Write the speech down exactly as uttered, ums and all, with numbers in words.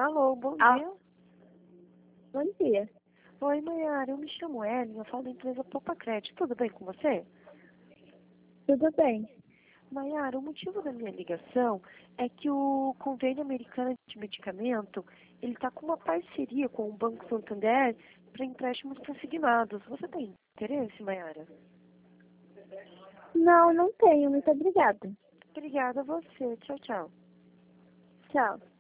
Alô, bom Ah, dia. bom dia. Oi, Maiara, eu me chamo Ellen, eu falo da empresa Poupa Crédito. Tudo bem com você? Tudo bem? Maiara, o motivo da minha ligação é que o convênio americano de medicamento, ele está com uma parceria com o Banco Santander para empréstimos consignados. Você tem interesse, Maiara? Não, não tenho. Muito obrigada. Obrigada a você. Tchau, tchau. Tchau.